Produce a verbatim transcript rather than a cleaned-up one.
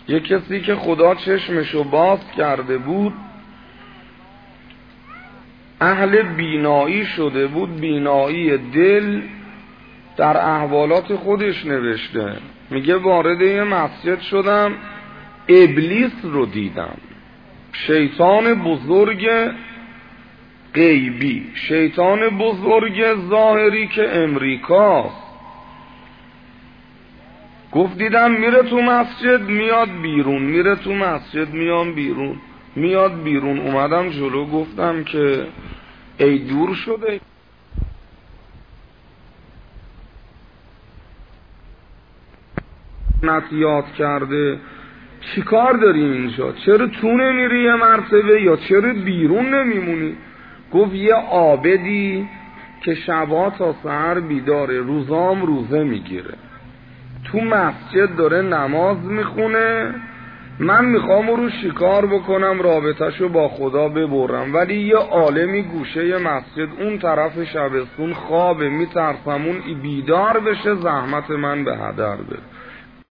یک کسی که خدا چشمشو باز کرده بود، اهل بینایی شده بود، بینایی دل، در احوالات خودش نوشته، میگه وارد یه مسجد شدم، ابلیس رو دیدم، شیطان بزرگ غیبی، شیطان بزرگ ظاهری که امریکاست. گفت دیدم میره تو مسجد میاد بیرون، میره تو مسجد میام بیرون، میاد بیرون. اومدم جلو گفتم که ای دور شده نتیات کرده، چی کار داری اینجا؟ چرا تو نمیری یه مرتبه، یا چرا بیرون نمیمونی؟ گفت یه عابدی که شبا تا سحر بیداره، روزام روزه میگیره، تو مسجد داره نماز میخونه، من میخوام رو شکار بکنم، رابطهشو با خدا ببرم، ولی یه عالمی گوشه مسجد اون طرف شبستون خوابه، میترسم اون بیدار بشه زحمت من به هدر بره.